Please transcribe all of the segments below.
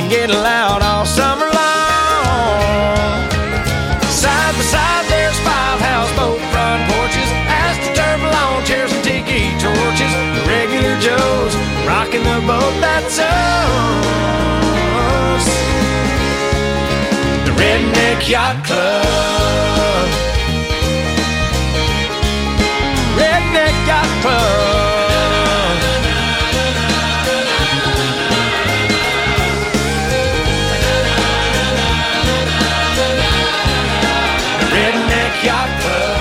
and get loud all summer long. Side by side there's 5 houseboat front porches, astroturf lawn chairs and tiki torches. The regular Joes rocking the boat, that's us. The Redneck Yacht Club. Redneck Yacht Club. Yacht Club.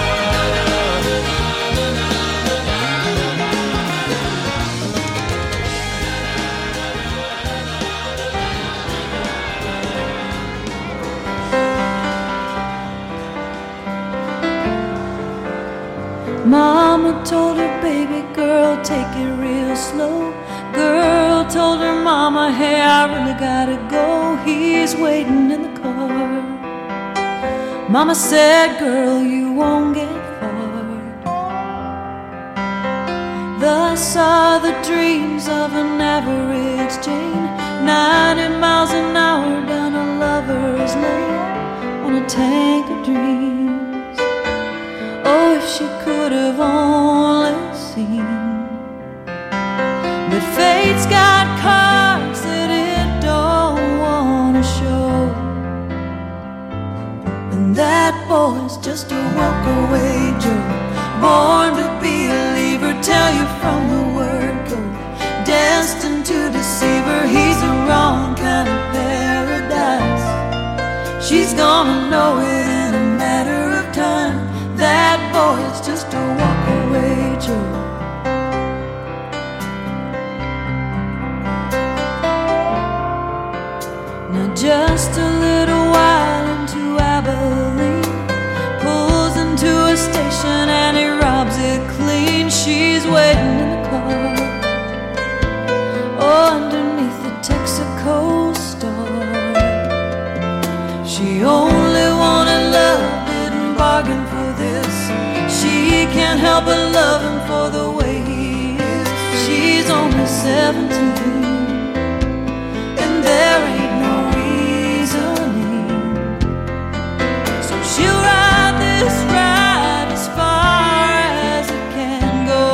Mama told her baby girl, take it real slow. Girl told her mama, hey, I really gotta go. He's waiting in the car. Mama said, girl, you won't get far. Thus are the dreams of an average Jane, 90 miles an hour down a lover's lane on a tank of dreams. Oh, if she could have only seen that fate's got cards that it don't want to show. That boy's just a walk-away Joe, born to be a lever, tell you from the word go. Destined to deceive her, he's the wrong kind of paradise. She's gonna know it in a matter of time. That boy's just a walk-away Joe. Now just a little while into Abilene, pulls into a station and he robs it clean. She's waiting in the car, oh, underneath the Texaco star. She only wanted love, didn't bargain for this. She can't help but love him for the way he is. She's only 17 and there ain't no reasoning. She'll ride this ride as far as it can go,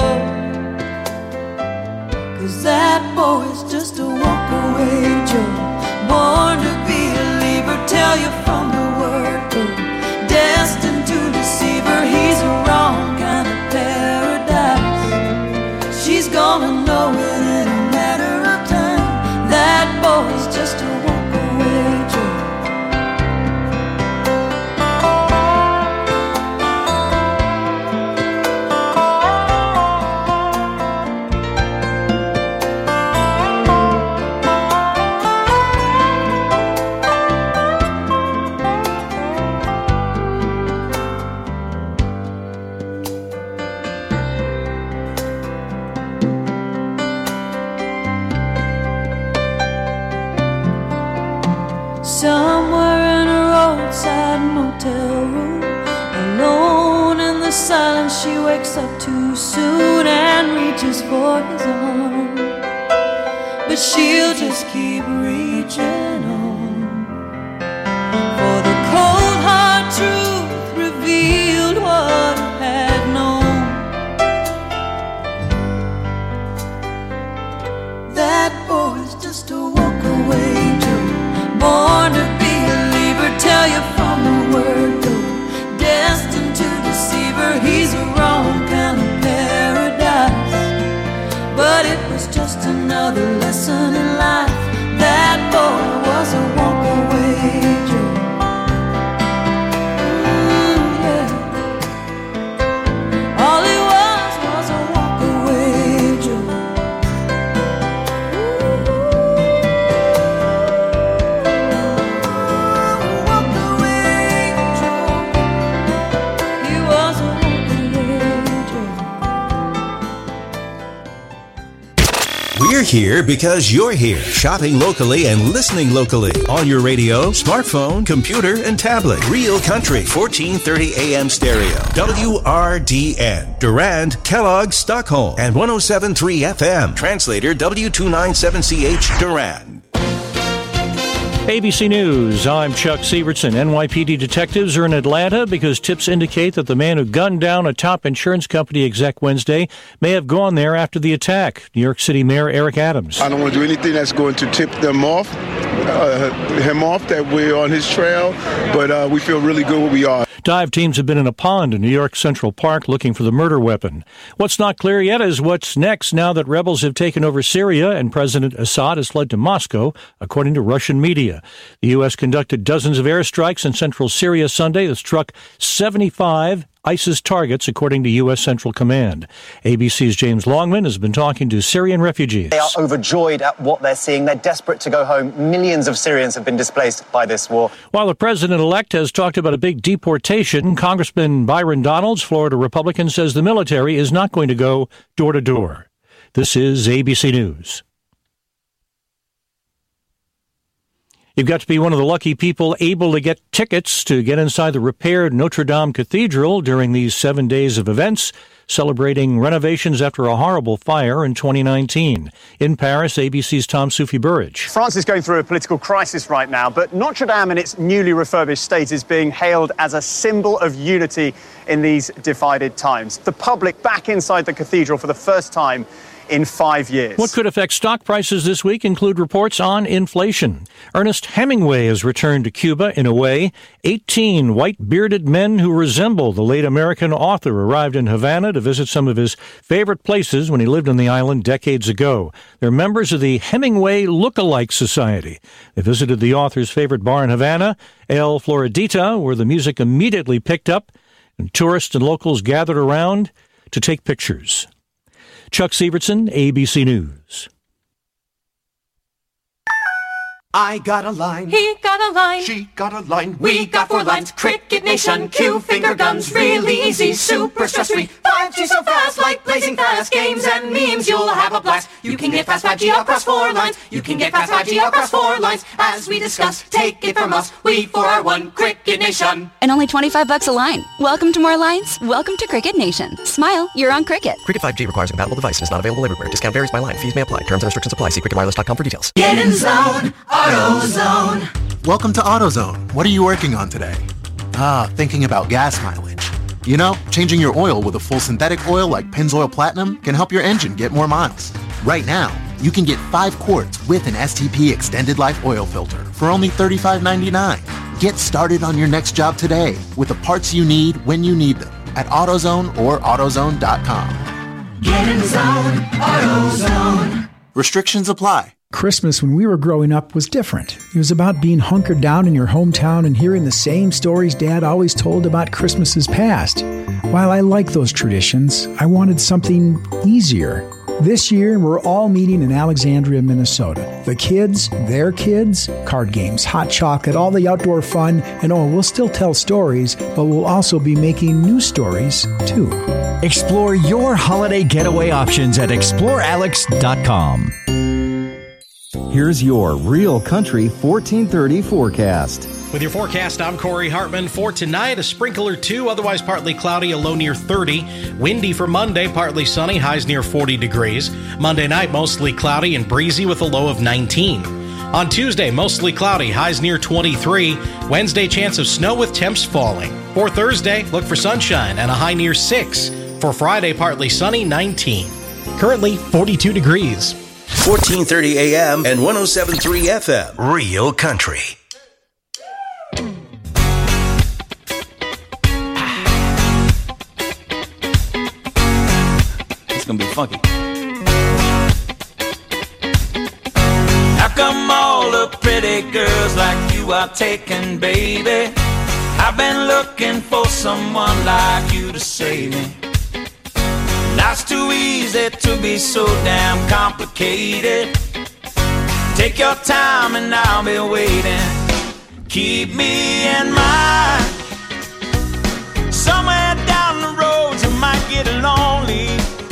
'cause that boy's just a walk-away Joe, born to be a lever, tell you from the word go. Destined to deceive her, he's the wrong kind of paradise. She's gonna know it in a matter of time. That boy's just a walk-away Joe. Somewhere in a roadside motel room, alone in the silence, she wakes up too soon and reaches for his arm. But she'll just keep reaching on, for the cold hard truth revealed what he had known. That boy's just a walk-away Joe, born to be a lever, tell you from the word go. Destined to deceive her, he's the wrong kind of paradise. But it was just another lesson in life. That boy was a walk-away Joe. Yeah. All he was a walk-away Joe. We're here because you're here, shopping locally and listening locally on your radio, smartphone, computer, and tablet. Real Country, 1430 AM stereo. WRDN, Durand, Kellogg, Stockholm, and 107.3 FM. Translator W297CH, Durand. ABC News, I'm Chuck Sievertson. NYPD detectives are in Atlanta because tips indicate that the man who gunned down a top insurance company exec Wednesday may have gone there after the attack. New York City Mayor Eric Adams. I don't want to do anything that's going to tip him off that we're on his trail, but we feel really good where we are. Dive teams have been in a pond in New York Central Park looking for the murder weapon. What's not clear yet is what's next now that rebels have taken over Syria and President Assad has fled to Moscow, according to Russian media. The U.S. conducted dozens of airstrikes in central Syria Sunday that struck 75 ISIS targets, according to U.S. Central Command. ABC's James Longman has been talking to Syrian refugees. They are overjoyed at what they're seeing. They're desperate to go home. Millions of Syrians have been displaced by this war. While the president-elect has talked about a big deportation, Congressman Byron Donalds, Florida Republican, says the military is not going to go door to door. This is ABC News. You've got to be one of the lucky people able to get tickets to get inside the repaired Notre Dame Cathedral during these 7 days of events, celebrating renovations after a horrible fire in 2019. In Paris, ABC's Tom Soufi-Burridge. France is going through a political crisis right now, but Notre Dame in its newly refurbished state is being hailed as a symbol of unity in these divided times. The public back inside the cathedral for the first time in 5 years. What could affect stock prices this week include reports on inflation. Ernest Hemingway has returned to Cuba in a way. 18 white-bearded men who resemble the late American author arrived in Havana to visit some of his favorite places when he lived on the island decades ago. They're members of the Hemingway Look-alike Society. They visited the author's favorite bar in Havana, El Floridita, where the music immediately picked up, and tourists and locals gathered around to take pictures. Chuck Sievertson, ABC News. I got a line. He got a line. She got a line. We got 4 lines. Cricket Nation, Q finger guns, really easy, super stress-free. 5G so fast, like blazing fast. Games and memes, you'll have a blast. You can get fast 5G across 4 lines. You can get fast 5G across 4 lines. As we discuss, take it from us. We 4 are one Cricket Nation. And only $25 a line. Welcome to more lines. Welcome to Cricket Nation. Smile, you're on Cricket. Cricket 5G requires a compatible device and is not available everywhere. Discount varies by line. Fees may apply. Terms and restrictions apply. See cricketwireless.com for details. Get in zone, AutoZone. Welcome to AutoZone. What are you working on today? Thinking about gas mileage. You know, changing your oil with a full synthetic oil like Pennzoil Platinum can help your engine get more miles. Right now, you can get 5 quarts with an STP Extended Life Oil Filter for only $35.99. Get started on your next job today with the parts you need when you need them at AutoZone or AutoZone.com. Get in zone, AutoZone. Restrictions apply. Christmas when we were growing up was different. It was about being hunkered down in your hometown and hearing the same stories Dad always told about Christmases past. While I like those traditions, I wanted something easier. This year, we're all meeting in Alexandria, Minnesota. The kids, their kids, card games, hot chocolate, all the outdoor fun, and we'll still tell stories, but we'll also be making new stories, too. Explore your holiday getaway options at explorealex.com. Here's your Real Country 1430 forecast. With your forecast, I'm Corey Hartman. For tonight, a sprinkle or two, otherwise partly cloudy, a low near 30. Windy for Monday, partly sunny, highs near 40 degrees. Monday night, mostly cloudy and breezy with a low of 19. On Tuesday, mostly cloudy, highs near 23. Wednesday, chance of snow with temps falling. For Thursday, look for sunshine and a high near 6. For Friday, partly sunny, 19. Currently, 42 degrees. 1430 AM and 107.3 FM. Real Country. It's gonna be funky. How come all the pretty girls like you are taken, baby? I've been looking for someone like you to save me. Life's too easy to be so damn complicated. Take your time and I'll be waiting. Keep me in mind. Somewhere down the road you might get lonely.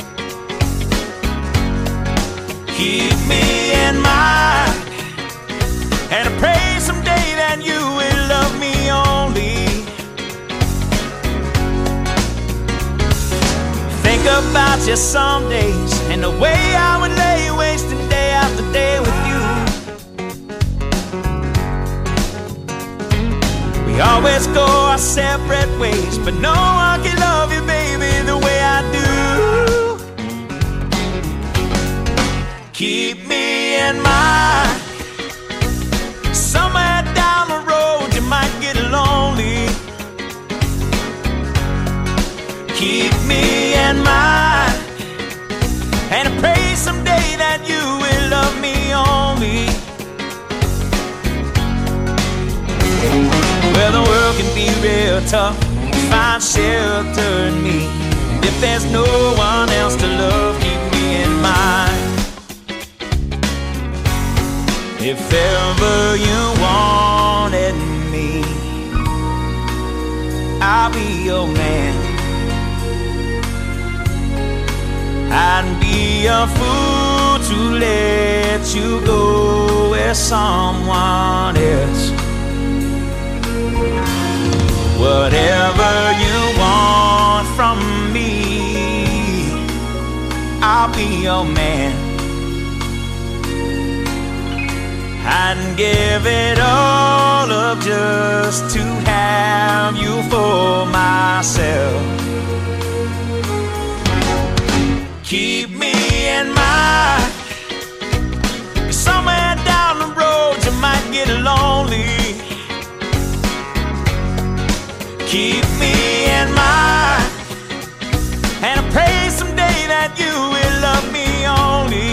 Keep me in mind. And I pray someday that you will love me only. Think about you some days and the way I would lay wasting day after day with you. always go our separate ways, but no one can love you, baby, the way I do. Keep me in mind. Somewhere down the road you might get lonely. Keep me in mind, and I pray someday that you will love me only. Well, the world can be real tough, find shelter in me. If there's no one else to love, keep me in mind. If ever you wanted me, I'll be your man. I'd be a fool to let you go with someone else. Whatever you want from me, I'll be your man. I'd give it all up just to have you for myself. Keep me in mind. Somewhere down the road you might get lonely. Keep me in mind, and I pray someday that you will love me only.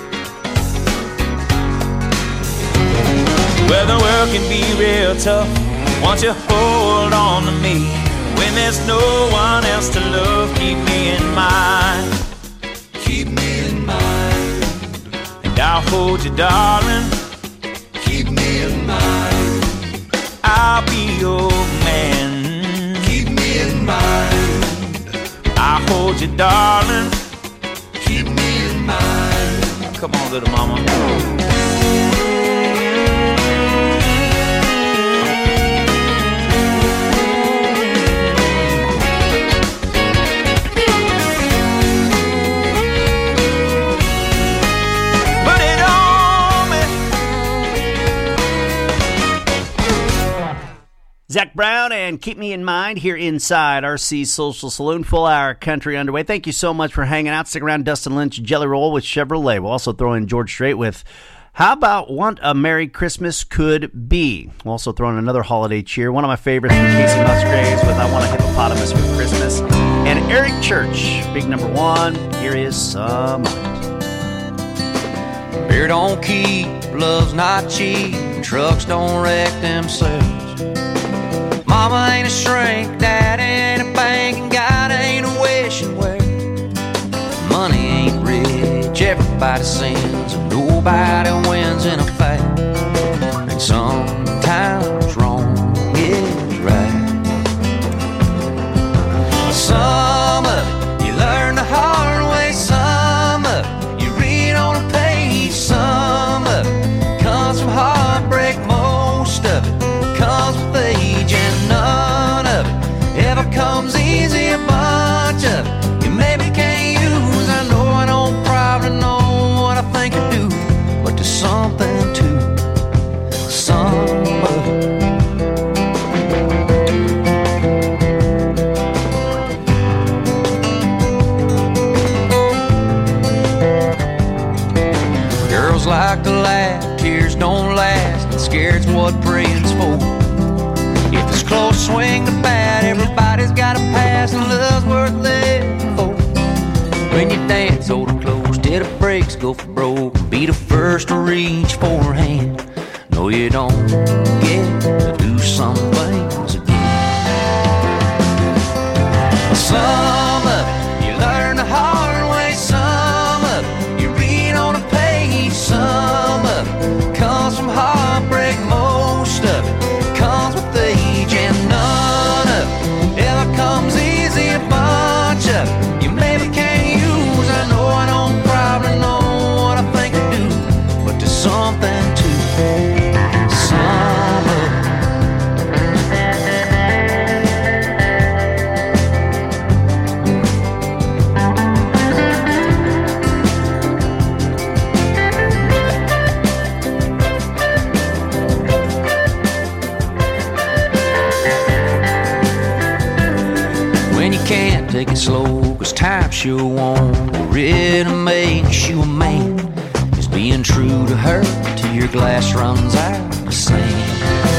Well, the world can be real tough, won't you hold on to me? When there's no one else to love, keep me in mind. Keep me in mind, and I'll hold you, darling. Keep me in mind, I'll be your man. Keep me in mind, I'll hold you, darling. Keep me in mind. Come on, little mama. Zach Brown and Keep Me in Mind here inside RC Social Saloon. Full hour country underway. Thank you so much for hanging out. Stick around. Dustin Lynch, Jelly Roll with Chevrolet. We'll also throw in George Strait with How About What a Merry Christmas Could Be. We'll also throw in another holiday cheer. One of my favorites from Casey Musgraves with I Want a Hippopotamus for Christmas. And Eric Church, big number one. Here is Summer. Beer don't keep, love's not cheap, trucks don't wreck themselves. Mama ain't a shrink, Dad ain't a bank, and God ain't a wishing well. Money ain't rich, everybody sins, and nobody wins in a fight. And sometimes wrong is right. Some of it you learn the hard way, some of it you read on a page, some of it comes from heartbreak, most of it comes with age, and none of it ever comes easy. A bunch of it you maybe can't use. I know I don't probably know what I think I do, but there's something to some of it. Girls like to laugh, tears don't last, and scared's what praying's for. If it's close, swing the bat, everybody's got a pass, and love's worth living for. When you dance, hold it close till the brakes go for broke, and be the first to reach for a hand. No, you don't get to do some things again. Some of it you learn the hard way, some of it you read on a page, some of it comes from heartbreak, most of it comes with age, and none of it ever comes easy. A bunch of it you maybe can't use. I know I don't probably know what I think I do, but there's something to some of it. take it slow, cause time sure won't really make you a man. Is being true to her till your glass runs out of sand.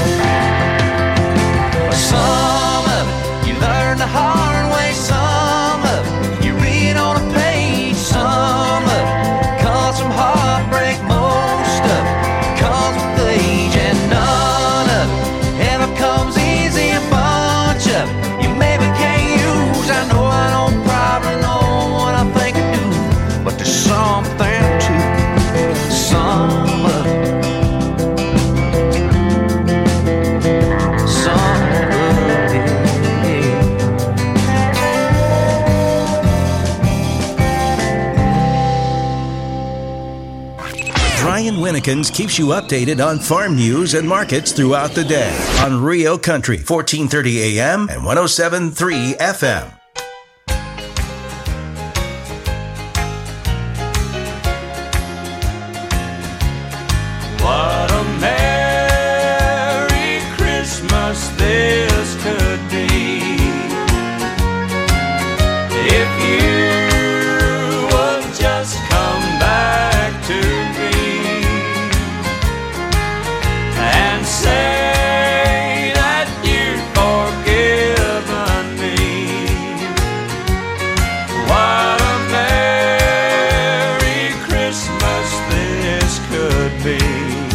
Some of it you learn the hard way, some of it you read on a page, some of it comes from heartbreak, most of it comes with age, and none of it ever comes easy. A bunch of it you maybe can't use. I know I don't probably know what I think I do, but there's something to some of it. Brian Winnekins keeps you updated on farm news and markets throughout the day on Rio Country, 1430 AM and 107.3 FM. What a Merry Christmas this could be if you would just come back to me and say that you've forgiven me. What a Merry Christmas this could be.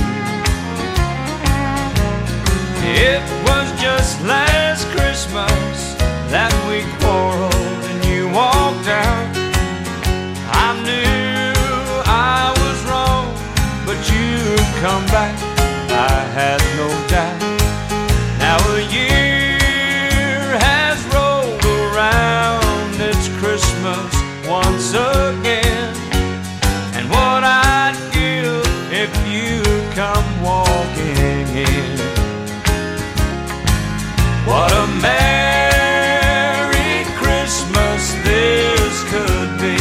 It was just last Christmas that we quarreled and you walked out. I knew I was wrong, but you'd come back, I had no doubt. Now a year has rolled around, it's Christmas once again, and what I'd give if you'd come walking in. What a Merry Christmas this could be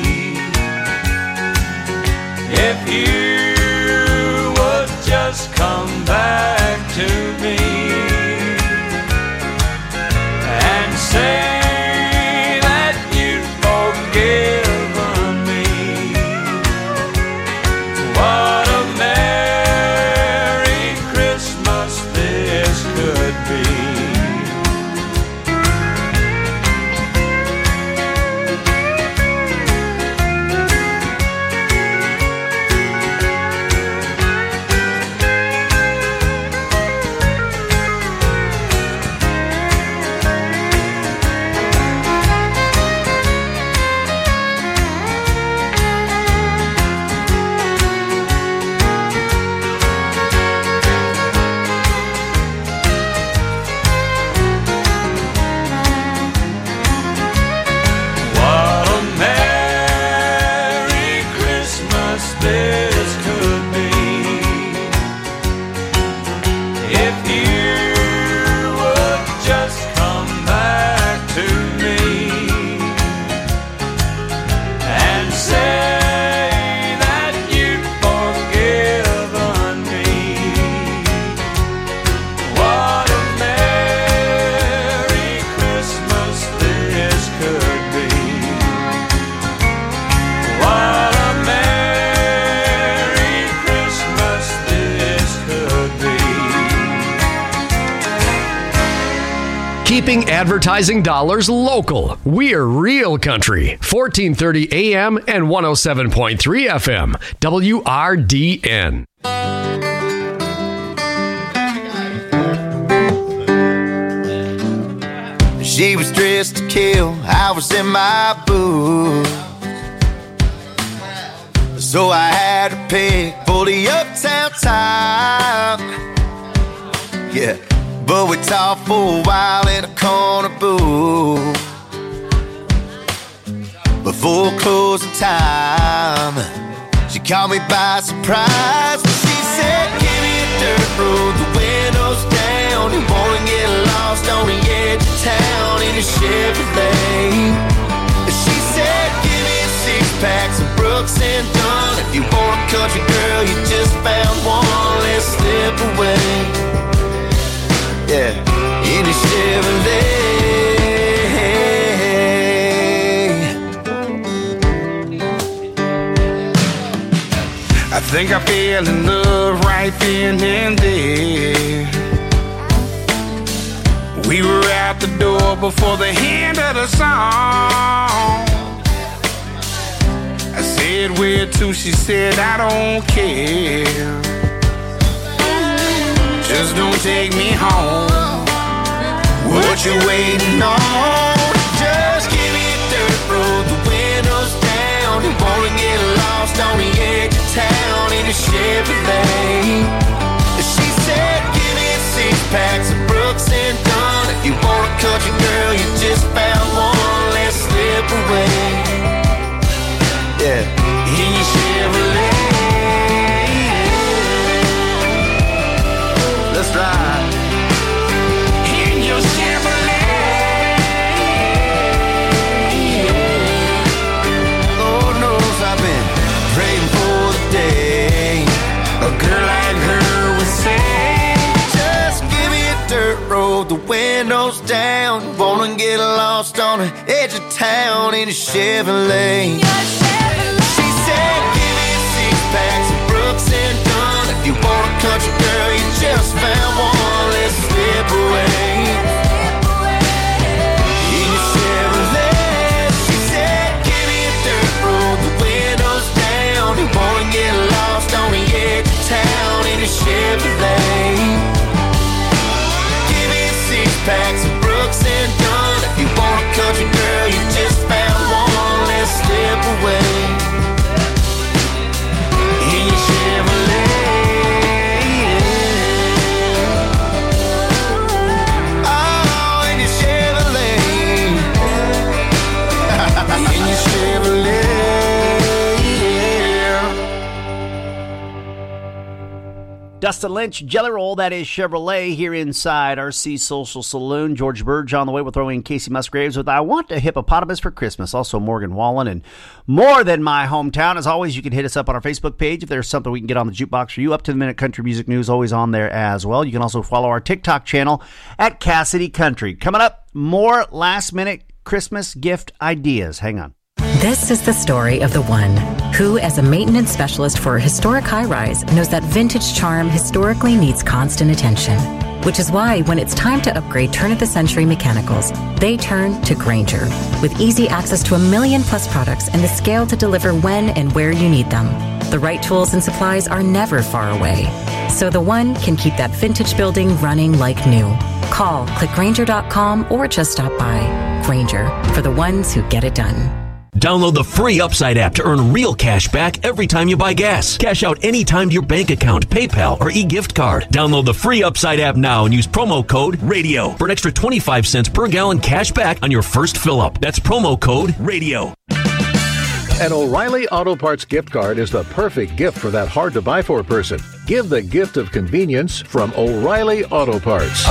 if you would just come back to me and say that you've forgiven me. What a Merry Christmas this could be. Keeping advertising dollars local. We're Real Country, 1430 AM and 107.3 FM, WRDN. She was dressed to kill, I was in my boots, so I had to pick for the uptown time. Yeah, but we talked for a while in a corner booth before closing time. She caught me by surprise, but she said, give me a dirt road, the windows down, you wanna get lost on the edge of town in a Chevrolet. She said, give me a six-pack, some Brooks and Dunn, if you want a country girl, you just found one, let's slip away. Yeah, in a Chevrolet. think I fell in love right then and there. We were out the door before the end of the song. I said, where to? She said, I don't care. Just don't take me home. What you waiting on? Just give me a dirt road, the windows down. You wanna get lost on the edge of town in a Chevrolet. She said, give me 6 packs of Brooks and Dunn. If you want a country girl, you just found one. Let's slip away. Yeah, in your Chevrolet. Let's ride. In your Chevrolet. Lord knows I've been praying for the day a girl like her would say, just give me a dirt road, the windows down. Wanna get lost on the edge of town in a Chevrolet. She said, give me 6 packs of Brooks and Dunn. If you want a country girl, you just found one. Let's slip away. In your Chevrolet. She said, give me a dirt road, the windows down. You wanna get lost on the edge of town in a Chevrolet. Give me 6 packs of Brooks and Dunn. If you want a country girl, you just found one. Let's slip away. In your Chevrolet. Oh, in your Chevrolet. In your Chevrolet. Dustin Lynch, Jelly Roll, that is Chevrolet, here inside RC Social Saloon. George Burge on the way. We'll throw in Casey Musgraves with I Want a Hippopotamus for Christmas. Also Morgan Wallen and More Than My Hometown. As always, you can hit us up on our Facebook page if there's something we can get on the jukebox for you. Up to the minute country music news always on there as well. You can also follow our TikTok channel at Cassidy Country. Coming up, more last minute Christmas gift ideas. Hang on. This is the story of the one who, as a maintenance specialist for a historic high-rise, knows that vintage charm historically needs constant attention. Which is why when it's time to upgrade turn-of-the-century mechanicals, they turn to Grainger. With easy access to 1 million-plus products and the scale to deliver when and where you need them. The right tools and supplies are never far away. So the one can keep that vintage building running like new. Call, click Grainger.com, or just stop by. Grainger, for the ones who get it done. Download the free Upside app to earn real cash back every time you buy gas. Cash out anytime to your bank account, PayPal, or e-gift card. Download the free Upside app now and use promo code RADIO for an extra 25 cents per gallon cash back on your first fill-up. That's promo code RADIO. An O'Reilly Auto Parts gift card is the perfect gift for that hard-to-buy-for person. Give the gift of convenience from O'Reilly Auto Parts.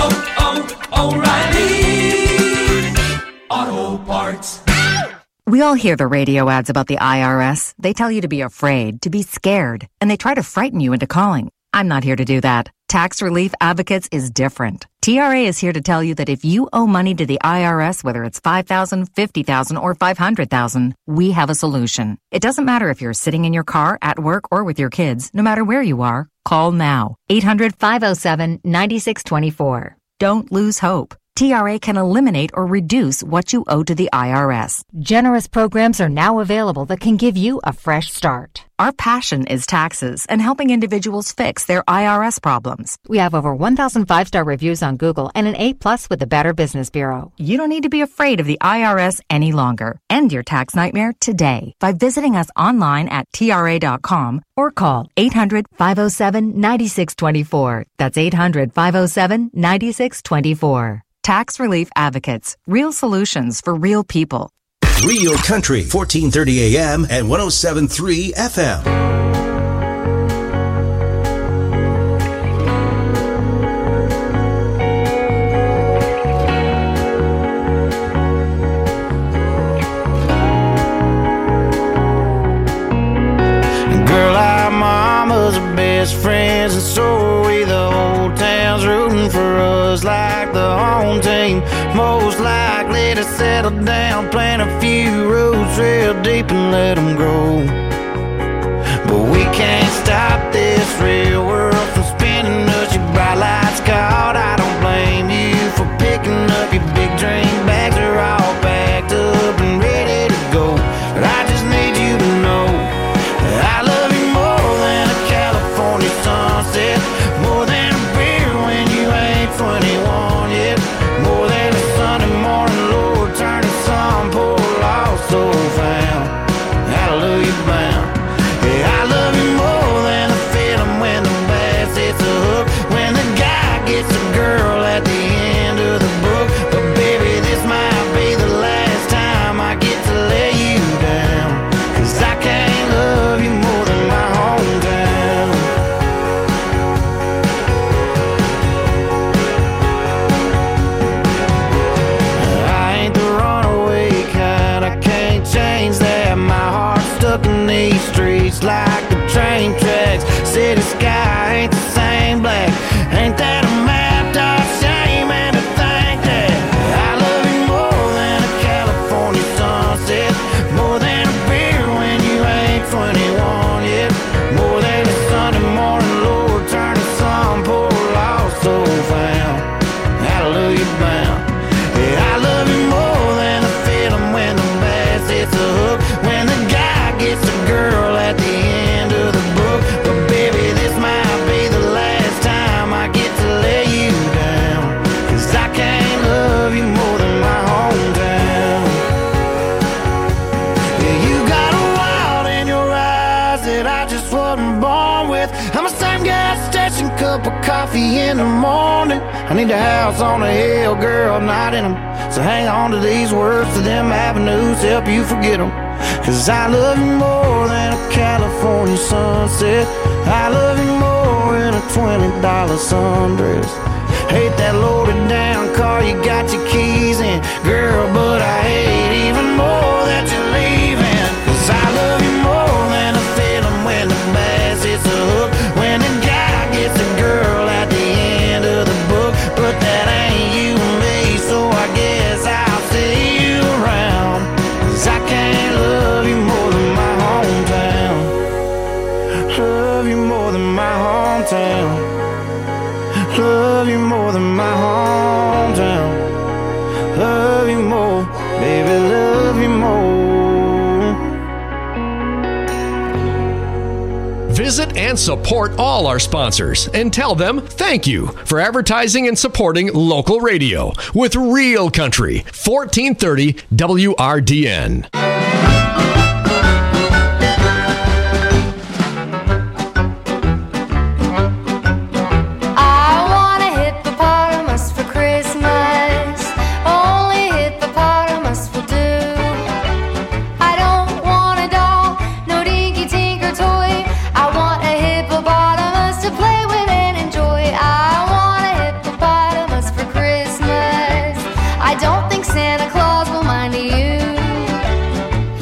O'Reilly Auto Parts. We all hear the radio ads about the IRS. They tell you to be afraid, to be scared, and they try to frighten you into calling. I'm not here to do that. Tax Relief Advocates is different. TRA is here to tell you that if you owe money to the IRS, whether it's $5,000, $50,000, or $500,000, we have a solution. It doesn't matter if you're sitting in your car, at work, or with your kids. No matter where you are, call now. 800-507-9624. Don't lose hope. TRA can eliminate or reduce what you owe to the IRS. Generous programs are now available that can give you a fresh start. Our passion is taxes and helping individuals fix their IRS problems. We have over 1,000 5-star reviews on Google and an A+ with the Better Business Bureau. You don't need to be afraid of the IRS any longer. End your tax nightmare today by visiting us online at TRA.com or call 800-507-9624. That's 800-507-9624. Tax Relief Advocates. Real solutions for real people. Real Country, 1430 AM and 107.3 FM. Girl, our mamas are best friends, and so are we. The whole town's rooting for us like the home team. Most likely to settle down, plant a few roots real deep and let them grow. But We can't stop this real world from spinning us. Your bright lights caught. I don't blame you for picking up your big drink bags. Are all packed up and ready to go. But I just need you to know that I love you more than a California sunset, more than a beer when you ain't 21 yet, more than a Sunday morning, Lord, turn the sun, poor lost soul found. Hallelujah bound. Yeah, I love you more than the feeling when the bass hits a hook, when the guy gets a girl at the end of the book. But baby, this might be the last time I get to lay you down, 'cause I can't love you more than my hometown. I ain't the runaway kind, I can't change that. My heart's stuck in these streets like the train tracks. City sky ain't the same black. Ain't that a map, dog? Shame and to think that I love you more than a California sunset, more than a beer when you ain't 21 yet, more than a Sunday morning, Lord, turn the sun, poor lost soul found. Hallelujah bound. Yeah, I love you more than the feeling when the bass hits a hook, when the guy gets a girl at the end of the book. But baby, this might be the last time I get to lay you down, 'cause I can't love you more than my hometown. Yeah, you got a wild in your eyes that I just wasn't born with. I'm the same gas station, cup of coffee in the morning. I need a house on a hill, girl, not in them. So hang on to these words, to them avenues, help you forget them. 'Cause I love you more than a California sunset. I love you more than a $20 sundress. Hate that loaded down car you got your keys in, girl, but I hate even more that you're leaving. 'Cause I love you more than a feeling when the bass hits a hook, when the guy gets a girl at the end of the book. But that ain't you and me, so I guess I'll see you around. 'Cause I can't love you more than my hometown. Love you more than my hometown. Love you more than my hometown. Love you more, baby, love you more. Visit and support all our sponsors and tell them thank you for advertising and supporting local radio with Real Country 1430 WRDN. I want a hippopotamus for Christmas. Only hippopotamus will do. I don't want a doll, no dinky tinker toy. I want a hippopotamus to play with and enjoy. I want a hippopotamus for Christmas. I don't think Santa Claus will mind you.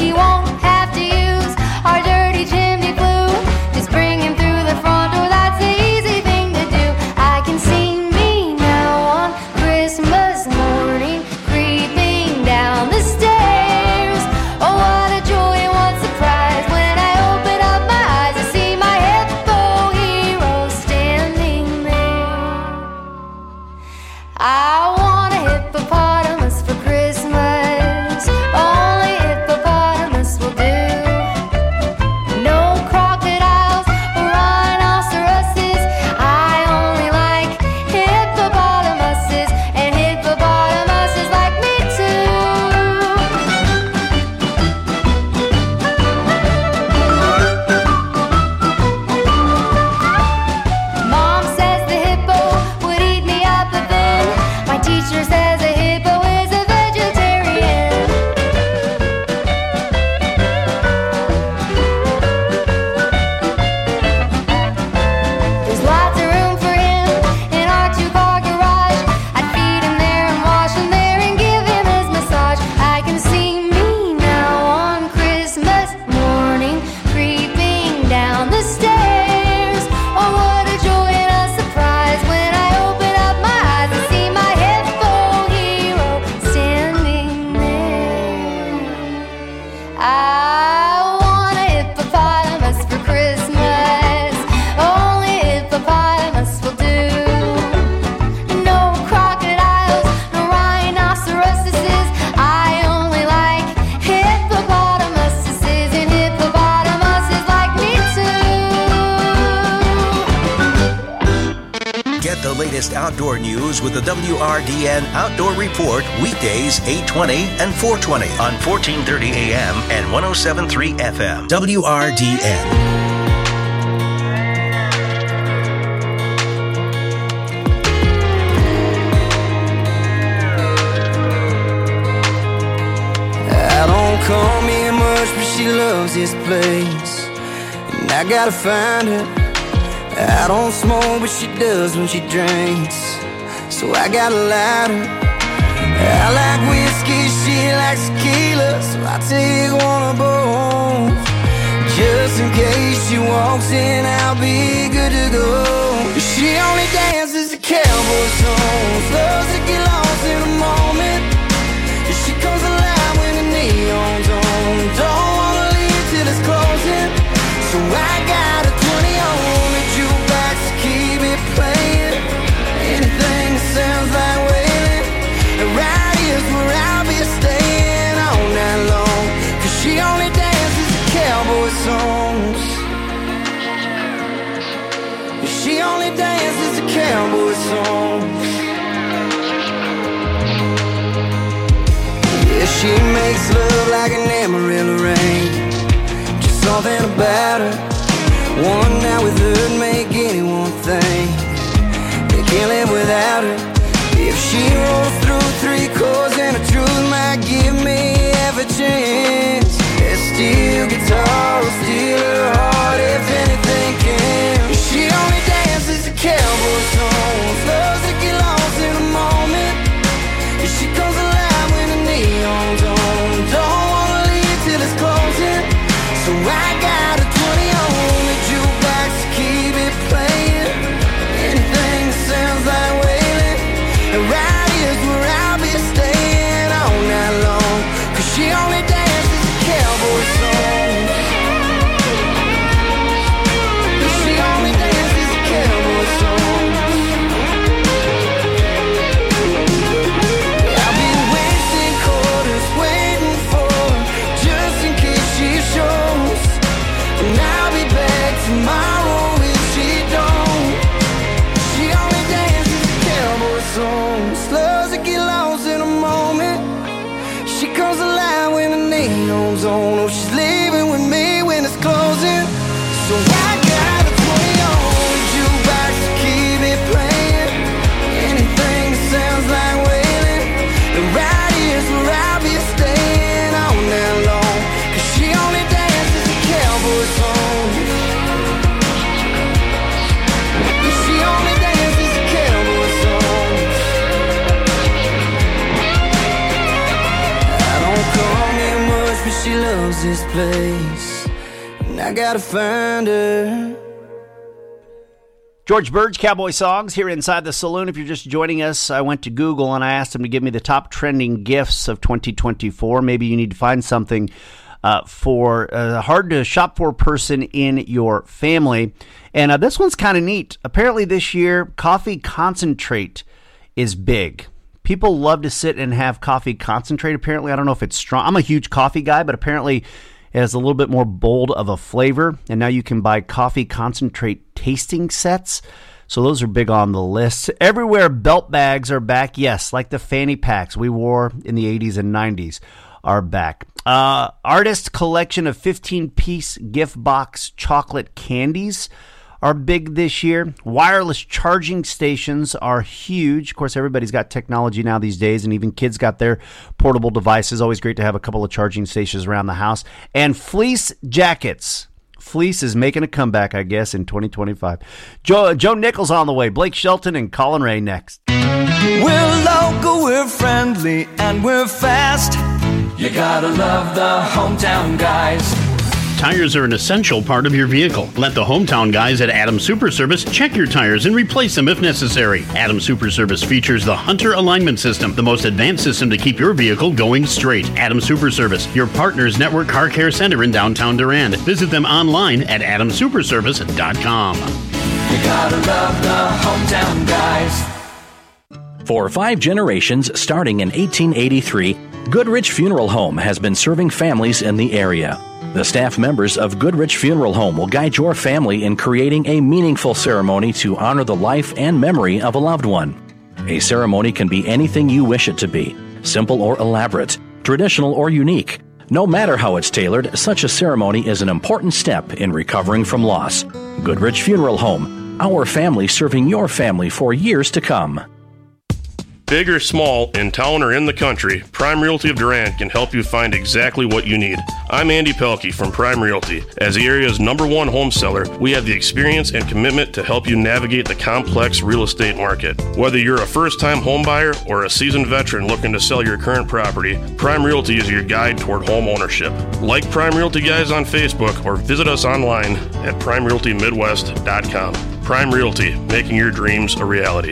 Get the latest outdoor news with the WRDN Outdoor Report weekdays 8:20 and 4:20 on 1430 AM and 107.3 FM. WRDN. Call me much, but she loves this place, and I gotta find her. I don't smoke, but she does when she drinks, so I gotta light her. I like whiskey, she likes tequila, so I take one of both. Just in case she walks in, I'll be good to go. She only dances to cowboy songs, loves to get lost in a moment. She comes alive when the neon's on. Don't wanna leave till it's closing, so I got a 20 on the jukebox to keep it playing. Anything that sounds like wailing, right here's where I'll be staying all night long. 'Cause she only dances to cowboy songs. She only dances to cowboy songs. She makes love like an Amarillo rain. Just something about her. One night with her'd make anyone think they can't live without her. If she rolls through 3 chords and the truth might give me half a chance, that steel guitar will steal her heart if anything can. She only dances to cowboy songs, loves to get lost in a moment. She comes alive when the neon's on. Don't wanna leave till it's closing, so I got a 20 on the jukebox to keep it playing. Anything that sounds like wailing, and right here's where I'll be staying all night long. 'Cause she only dances to cowboy songs. She only dances to cowboy songs. Tomorrow if she don't. She only dances to cowboy songs, loves to get lost in a moment. She comes alive when the neon's on. Oh, she's leaving with me when it's closing, so I got a 20 on the jukebox to keep it playing. Anything that sounds like wailing, and right here's where I'll be staying all night long. 'Cause she only dances to cowboy songs. She loves this place, and I gotta find her. George Burge, Cowboy Songs, here inside the saloon. If you're just joining us, I went to Google and I asked them to give me the top trending gifts of 2024. Maybe you need to find something for a hard-to-shop-for person in your family. And this one's kind of neat. Apparently this year, coffee concentrate is big. People love to sit and have coffee concentrate. Apparently, I don't know if it's strong. I'm a huge coffee guy, but apparently it has a little bit more bold of a flavor. And now you can buy coffee concentrate tasting sets. So those are big on the list. Everywhere, belt bags are back. Yes, like the fanny packs we wore in the 80s and 90s are back. Artist collection of 15-piece gift box chocolate candies are big this year. Wireless charging stations are huge. Of course, everybody's got technology now these days, and even kids got their portable devices. Always great to have a couple of charging stations around the house. And fleece jackets. Fleece is making a comeback, I guess, in 2025. Joe Nichols on the way. Blake Shelton and Colin Ray next. We're local, we're friendly, and we're fast. You gotta love the hometown guys. Tires are an essential part of your vehicle. Let the hometown guys at Adams Super Service check your tires and replace them if necessary. Adams Super Service features the Hunter Alignment System, the most advanced system to keep your vehicle going straight. Adams Super Service, your partner's network car care center in downtown Durand. Visit them online at adamsuperservice.com. You gotta love the hometown guys. For 5 generations, starting in 1883, Goodrich Funeral Home has been serving families in the area. The staff members of Goodrich Funeral Home will guide your family in creating a meaningful ceremony to honor the life and memory of a loved one. A ceremony can be anything you wish it to be, simple or elaborate, traditional or unique. No matter how it's tailored, such a ceremony is an important step in recovering from loss. Goodrich Funeral Home, our family serving your family for years to come. Big or small, in town or in the country, Prime Realty of Durant can help you find exactly what you need. I'm Andy Pelkey from Prime Realty. As the area's #1 home seller, we have the experience and commitment to help you navigate the complex real estate market. Whether you're a first-time home buyer or a seasoned veteran looking to sell your current property, Prime Realty is your guide toward home ownership. Like Prime Realty Guys on Facebook or visit us online at PrimeRealtyMidwest.com. Prime Realty, making your dreams a reality.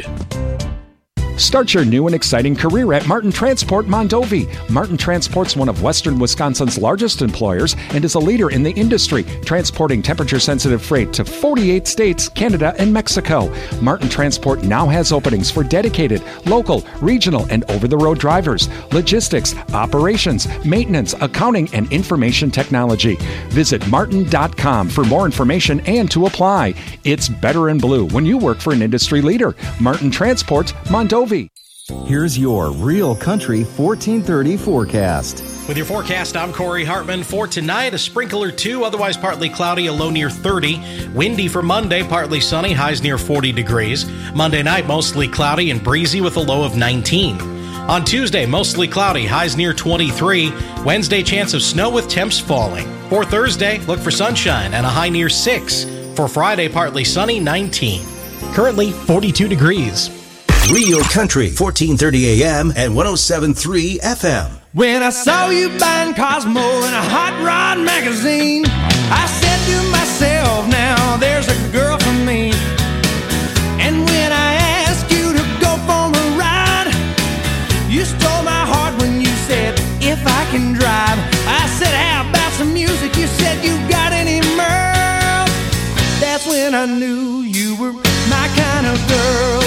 Start your new and exciting career at Martin Transport Mondovi. Martin Transport's one of Western Wisconsin's largest employers and is a leader in the industry, transporting temperature-sensitive freight to 48 states, Canada, and Mexico. Martin Transport now has openings for dedicated, local, regional, and over-the-road drivers, logistics, operations, maintenance, accounting, and information technology. Visit martin.com for more information and to apply. It's better in blue when you work for an industry leader. Martin Transport Mondovi. Here's your Real Country 1430 forecast. With your forecast, I'm Corey Hartman. For tonight, a sprinkle or two, otherwise partly cloudy, a low near 30. Windy for Monday, partly sunny, highs near 40 degrees. Monday night, mostly cloudy and breezy with a low of 19. On Tuesday, mostly cloudy, highs near 23. Wednesday, chance of snow with temps falling. For Thursday, look for sunshine and a high near 6. For Friday, partly sunny, 19. Currently, 42 degrees. Real Country, 1430 AM and 107.3 FM. When I saw you buying Cosmo in a hot rod magazine, I said to myself, now there's a girl for me. And when I asked you to go for a ride, you stole my heart when you said, if I can drive. I said, how about some music? You said, you got any Merle? That's when I knew you were my kind of girl.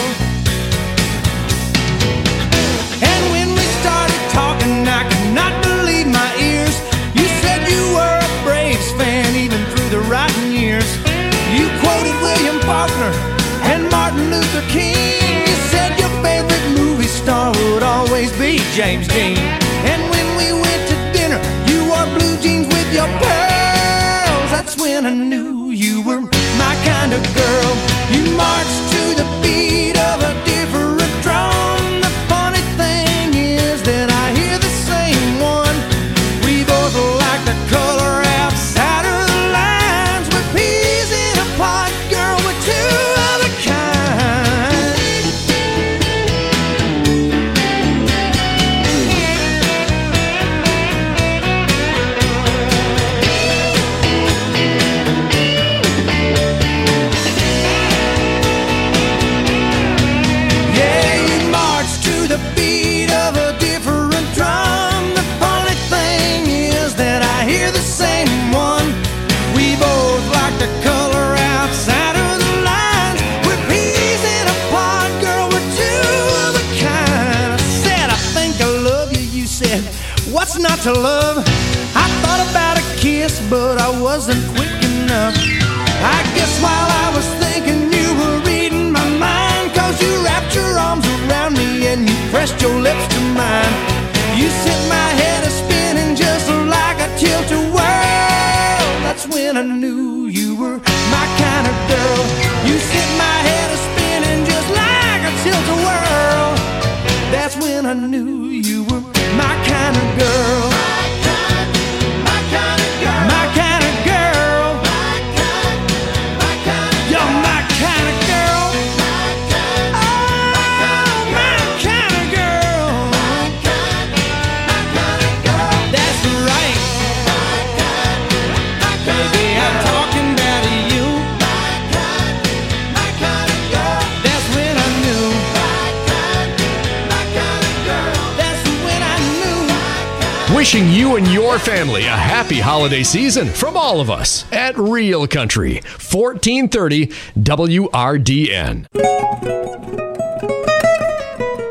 I could not believe my ears. You said you were a Braves fan even through the rotten years. You quoted William Faulkner and Martin Luther King. You said your favorite movie star would always be James Dean. And when we went to dinner, you wore blue jeans with your pearls. That's when I knew you were my kind of girl. You marched to the beat of a different drum. The funny thing is that I hear the same one. We both like the color outside of the lines. We're peas in a pod, girl, we're two of a kind. Yeah, you march to the beat of a different drum. The funny thing is that I hear the same one. We both like the color outside of the lines. We're peas in a pod, girl, we're two of a kind. I said, I think I love you. You said, what's not to love? I thought about a kiss, but I wasn't quick enough. I guess while I was thinking you were reading my mind, 'cause you wrapped your arms around me and you pressed your lips to mine. You sent my head a-spinning just like a tilt-a-whirl. That's when I knew you were my kind of girl. You sent my head a-spinning just like a tilt-a-whirl. That's when I knew you were my kind of girl. My kind of girl. My kind of girl. You're my kind of girl. Oh, my kind of girl. That's right. Baby, I'm talking about you. That's when I knew. That's when I knew. Wishing you and your family a happy holiday season from all of us at Real Country, 1430 WRDN.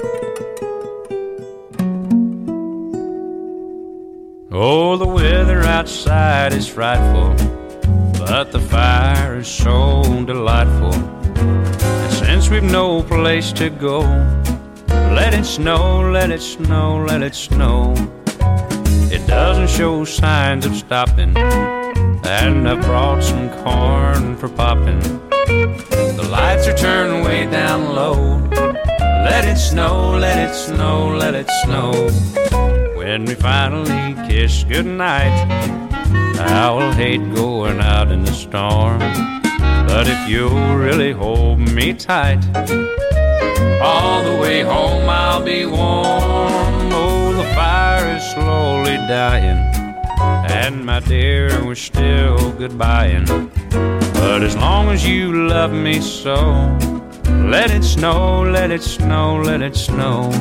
Oh, the weather outside is frightful, but the fire is so delightful. And since we've no place to go, let it snow, let it snow, let it snow. It doesn't show signs of stopping, and I've brought some corn for popping. The lights are turned way down low. Let it snow, let it snow, let it snow. When we finally kiss goodnight, I will hate going out in the storm, but if you'll really hold me tight, all the way home I'll be warm. Oh, the fire is slowly dying, and my dear, we're still goodbying. But as long as you love me so, let it snow, let it snow, let it snow.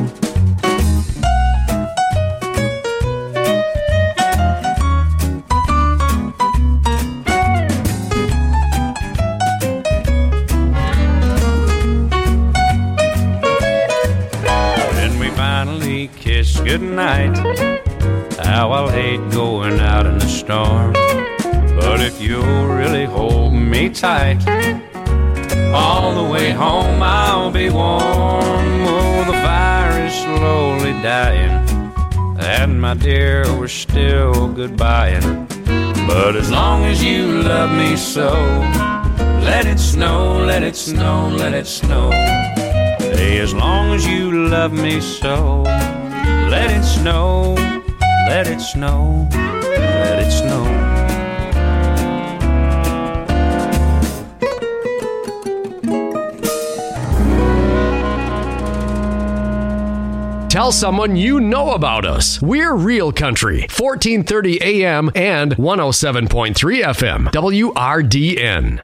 When we finally kiss goodnight, how I'll hate going out in the storm, but if you'll really hold me tight, all the way home I'll be warm. Oh, the fire is slowly dying, and my dear, we're still goodbying. But as long as you love me so, let it snow, let it snow, let it snow. Hey, as long as you love me so, let it snow, let it snow, let it snow. Tell someone you know about us. We're Real Country, 1430 AM and 107.3 FM, WRDN.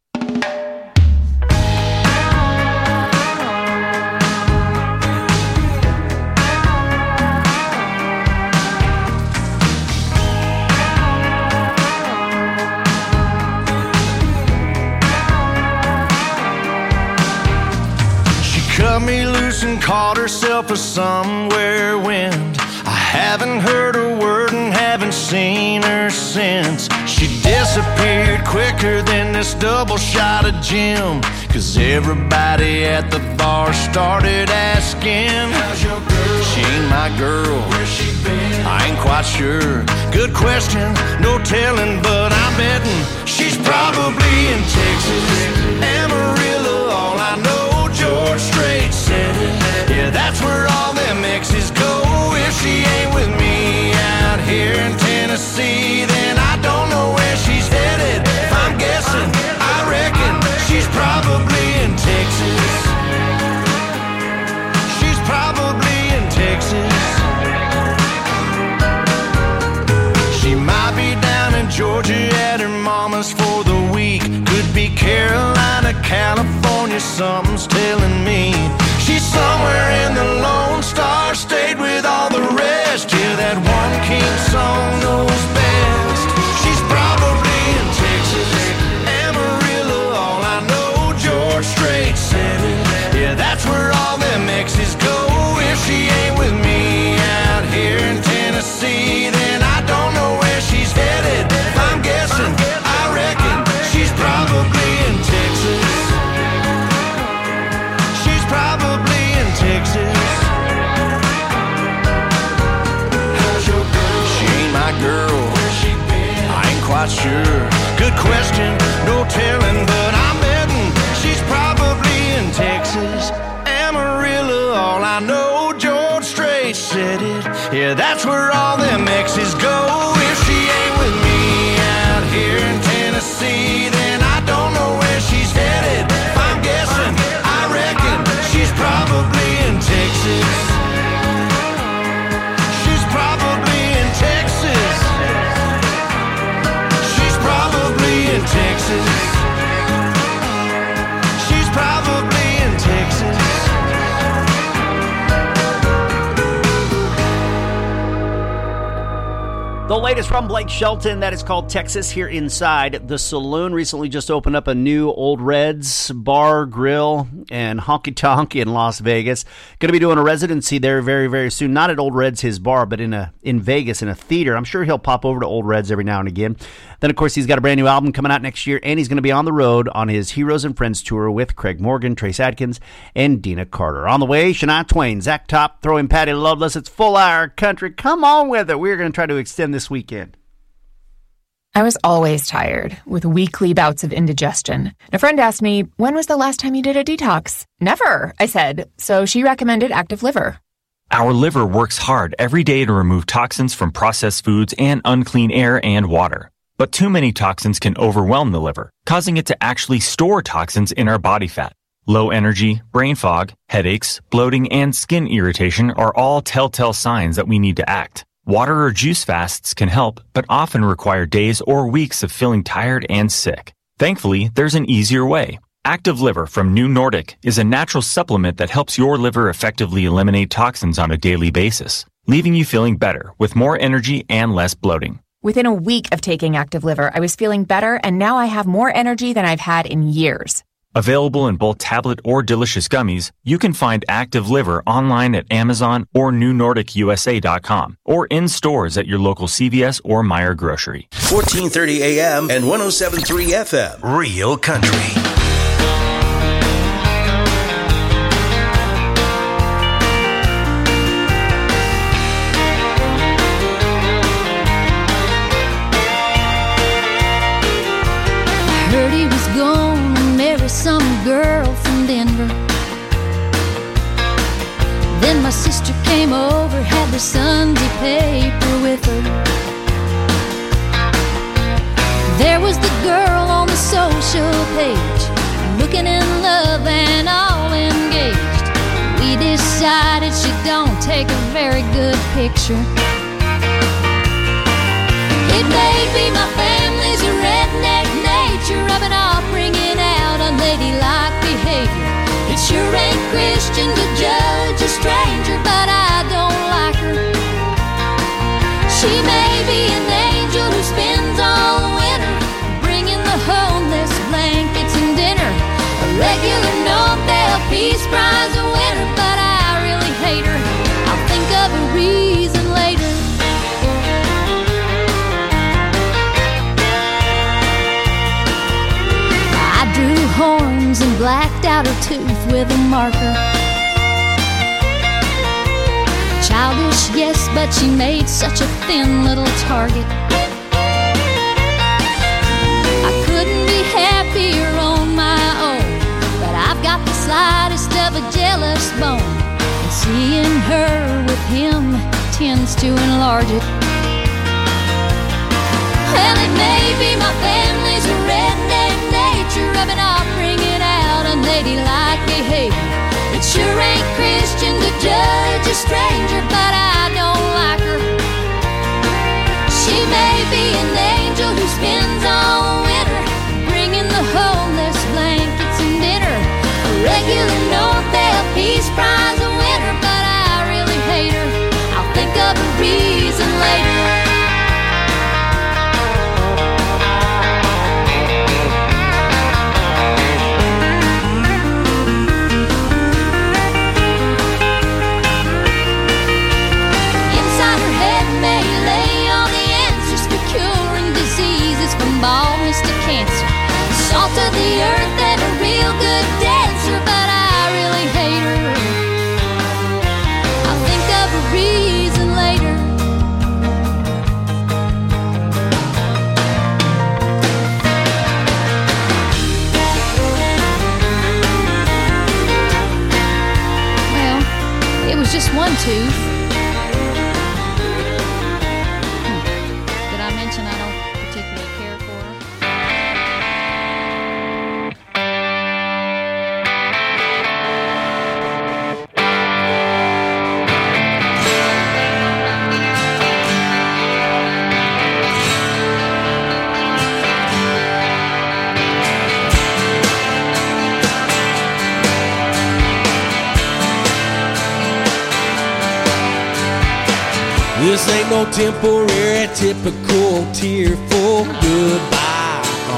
Cut me loose and caught herself a somewhere wind. I haven't heard a word and haven't seen her since. She disappeared quicker than this double shot of gin, 'cause everybody at the bar started asking, how's your girl? She ain't my girl. Where's she been? I ain't quite sure. Good question, no telling, but I'm betting she's probably in Texas, Amarillo, all I know. George Strait said it. Yeah, that's where all them exes go. If she ain't with me out here in Tennessee, then I don't know where she's headed. If I'm guessing, I reckon she's probably in Texas. She's probably in Texas. She might be down in Georgia at her mama's for the week. Could be Carolina, California, something's telling me. She's somewhere in the Lone Star State with all the rest. Yeah, that one king song knows best. She's probably in Texas, Amarillo, all I know. George Strait said it. Yeah, that's where all them exes go. If she ain't with me out here in Tennessee, then I don't know where she's headed. If I'm guessing, I reckon she's probably in Texas. She's probably in Texas. How's your girl? She ain't my girl. Where's she been? I ain't quite sure. Good question, no telling, but I'm betting she's probably in Texas, Amarillo, all I know. George Strait said it. Yeah, that's where all them exes go. If she ain't with me out here in Tennessee, then I don't know where she's headed. If I'm guessing, I reckon she's probably in Texas. She's probably in Texas. She's probably in Texas. She's probably in Texas. The latest from Blake Shelton, that is called Texas, here inside the saloon. Recently just opened up a new Old Reds bar, grill, and honky tonk in Las Vegas. Going to be doing a residency there very, very soon. Not at Old Reds, his bar, but in Vegas in a theater. I'm sure he'll pop over to Old Reds every now and again. Then, of course, he's got a brand new album coming out next year, and he's going to be on the road on his Heroes and Friends tour with Craig Morgan, Trace Adkins, and Dina Carter. On the way, Shania Twain, Zach Top, throwing Patty Loveless. It's Full Hour Country. Come on with it. We're going to try to extend this weekend. I was always tired, with weekly bouts of indigestion. A friend asked me, when was the last time you did a detox? Never, I said. So she recommended Active Liver. Our liver works hard every day to remove toxins from processed foods and unclean air and water. But too many toxins can overwhelm the liver, causing it to actually store toxins in our body fat. Low energy, brain fog, headaches, bloating, and skin irritation are all telltale signs that we need to act. Water or juice fasts can help, but often require days or weeks of feeling tired and sick. Thankfully, there's an easier way. Active Liver from New Nordic is a natural supplement that helps your liver effectively eliminate toxins on a daily basis, leaving you feeling better with more energy and less bloating. Within a week of taking Active Liver, I was feeling better, and now I have more energy than I've had in years. Available in both tablet or delicious gummies, you can find Active Liver online at Amazon or NewNordicUSA.com or in stores at your local CVS or Meijer grocery. 1430 AM and 107.3 FM. Real Country. Heard he was gone to marry some girl from Denver. Then my sister came over, had the Sunday paper with her. There was the girl on the social page, looking in love and all engaged. We decided she don't take a very good picture. It may be my family's a redneck nature, rubbing off, bringing out unladylike behavior. It sure ain't Christian to judge a stranger, but I don't like her. She may be an angel who spends all the winter bringing the homeless blankets and dinner. A regular Nobel Peace Prize winner, but I really hate her. I'll think of a reason later. Drew horns and blacked out her tooth with a marker. Childish, yes, but she made such a thin little target. I couldn't be happier on my own, but I've got the slightest of a jealous bone, and seeing her with him tends to enlarge it. Well, it may be my family's a redneck nature, rubbing off, bringing out unladylike behavior. It sure ain't Christian to judge a stranger, but I don't like her. She may be an angel who spends all winter bringing the homeless blankets and dinner. A regular Nobel Peace Prize winner, but I really hate her. I'll think of a reason later. Baldness to cancer, salt of the earth and a real good dancer, but I really hate her. I'll think of a reason later. Well, it was just one tooth. Did I mention I don't particularly care for her? This ain't no temporary, typical, tearful goodbye.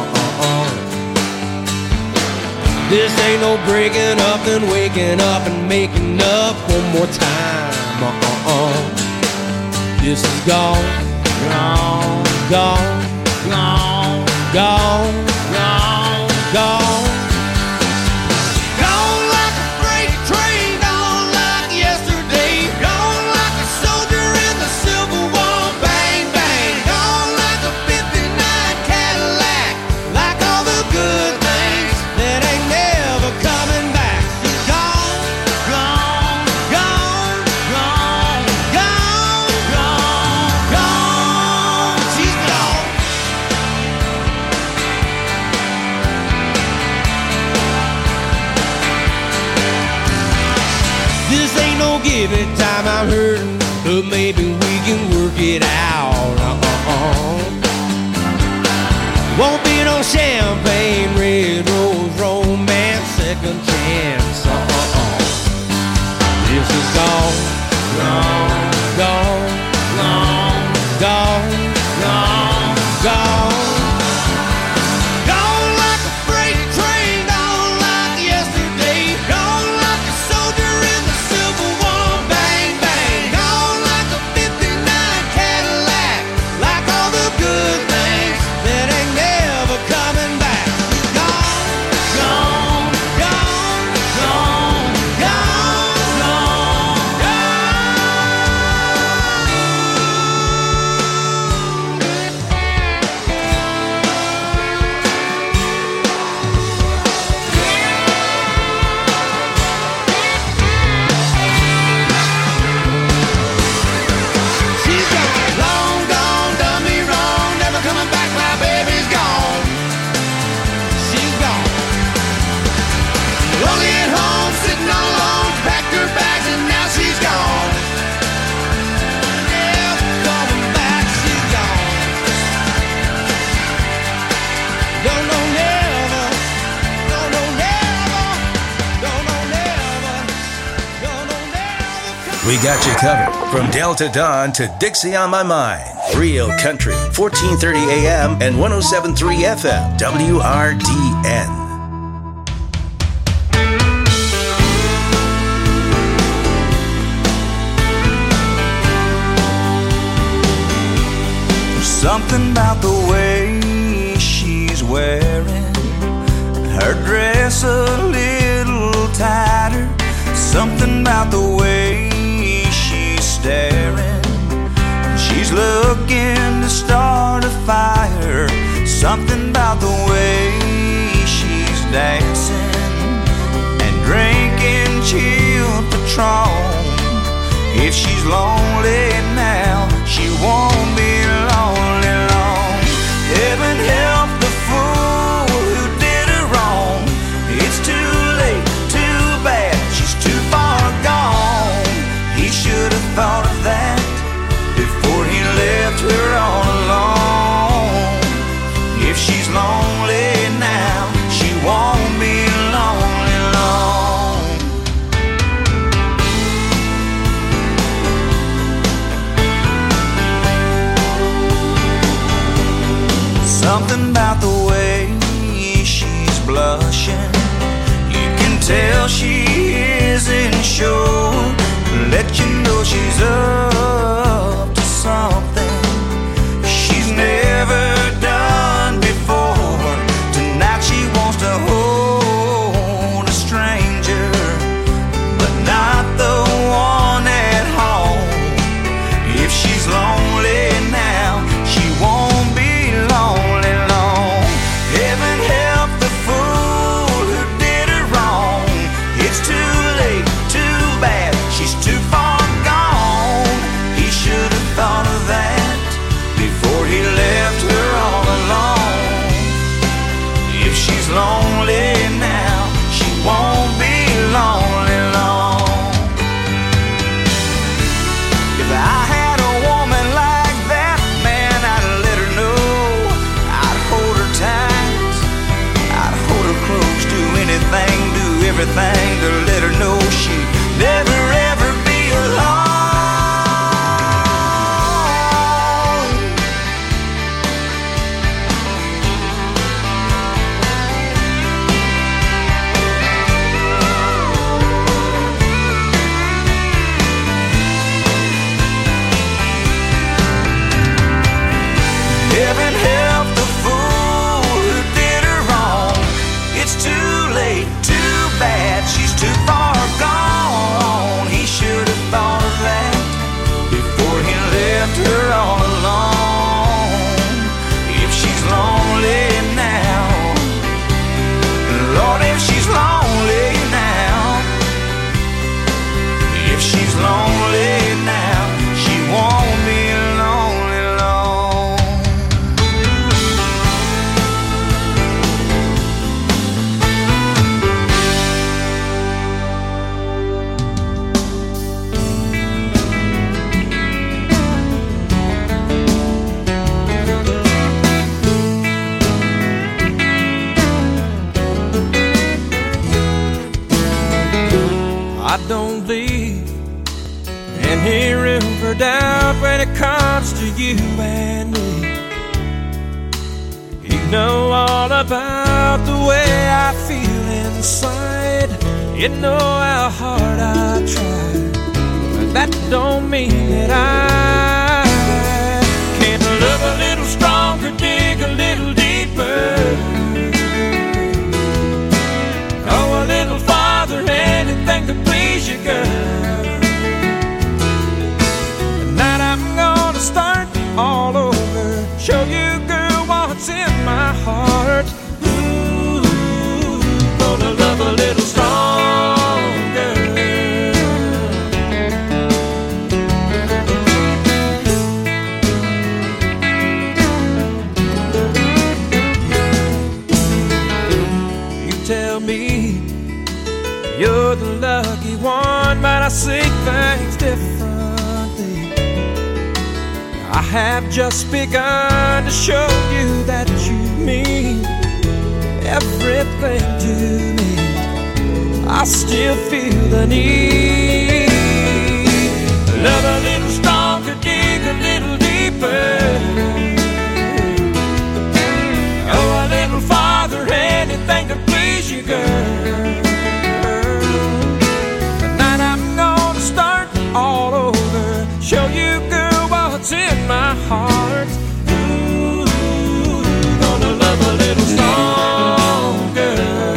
This ain't no breaking up and waking up and making up one more time. This is gone, gone, gone, gone, gone, gone, gone. Gone like a freight train, gone like yesterday. Gone like a soldier in the Civil War, bang, bang. Gone like a 59 Cadillac, like all the good things that ain't never coming back. She's gone, gone, gone, gone, gone, gone, gone. She's gone. This ain't no give it time, I'm hurting, but maybe we can work it out. Won't be no champagne, red rose, romance, second chance. This is gone, gone, gone, gone, gone, gone, gone. Gone like a freight train, gone like yesterday. Gone like a soldier in the Civil War, bang, bang. Gone like a 59 Cadillac, like all the good things that ain't never coming back. Gone, gone, gone, gone, gone, gone, she's gone, long gone, done me wrong, never coming back, my baby's gone. She's gone. Lonely at home, sitting all alone, packed her bags and now she's gone. Never coming back, she's gone. Don't know never, don't know never, don't know never, don't know never. We got you covered from Delta Dawn to Dixie on My Mind. Real Country, 1430 AM and 107.3 FM, WRDN. Something about the way she's wearing her dress a little tighter. Something about the way she's staring. She's looking to start a fire. Something about the way she's dancing and drinking chilled Patron. If she's lonely now, she won't be lonely long. Heaven help the fool who did her wrong. It's too late, too bad, she's too far gone. He should have thought of that before he left her all alone. If she's lonely now, she won't be lonely long. Something about the way she's blushing, you can tell she isn't sure. Let you know she's up to something she's never done before. Tonight she wants to hold a stranger, but not the one at home. If she's lonely now, she won't be lonely long. Heaven help the fool who did her wrong. It's too late, too bad, she's too far gone. He should have thought of that before he left her all alone. If she's lonely now, she won't be lonely long. If I had a woman like that, man, I'd let her know. I'd hold her tight, I'd hold her close, do anything, do everything to let her know she'd never ever be alone. any room for doubt when it comes to you and me. You know all about the way I feel inside. You know how hard I try, but that don't mean that I can't love a little stronger, dig a little deeper, go a little farther, anything to please you, girl. Tonight I'm gonna start all over, show you, girl, what's in my heart. Ooh, gonna love a little stronger. You tell me you're the lucky one, but I see things differently. I have just begun to show you that you mean everything to me. I still feel the need. Love a little stronger, dig a little deeper, go a little farther, anything to please you, girl. Tonight I'm gonna start all over, show you, girl, what's in my heart. Ooh, gonna love a little stronger.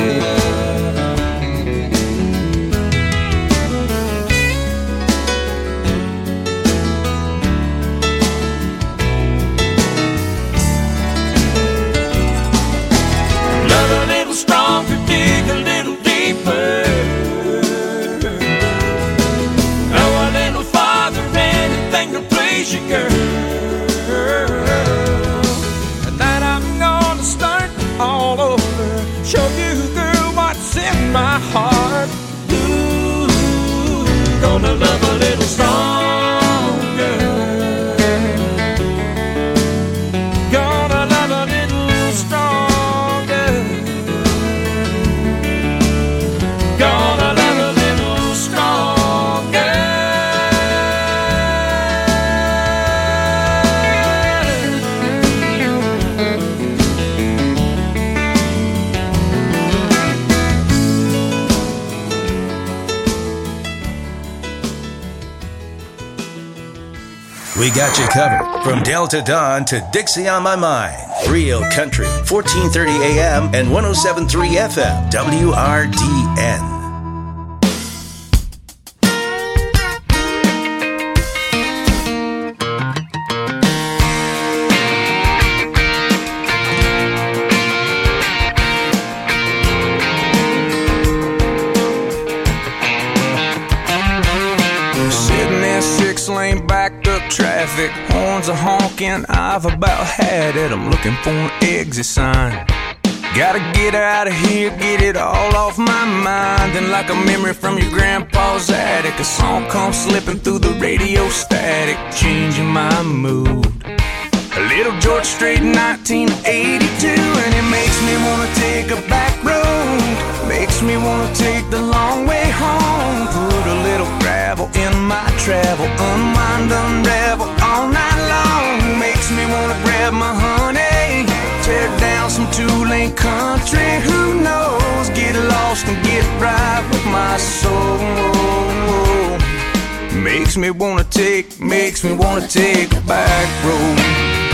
Love a little stronger, dig a little deeper, go a little farther, anything to please you, girl. Tonight I'm gonna start all over, show you, girl, what's in my heart. Ooh, gonna love a little stronger, gonna love a little stronger, gonna love a little stronger. We got you covered from Delta Dawn to Dixie on My Mind. Real Country, 1430 AM and 107.3 FM, WRDN. Sitting in 6-lane backed up traffic, horns are honking, I've about had it. I'm looking for an exit sign. Gotta get out of here, get it all off my mind. And like a memory from your grandpa's attic, a song comes slipping through the radio static, changing my mood. A little George Strait, 1982, and it makes me wanna take a back road, makes me wanna take the long way home. Put a little gravel in my travel, unwind, unravel all night long. Makes me wanna grab my honey, tear down some two-lane country. Who knows, get lost and get right with my soul. Makes me wanna take a back road.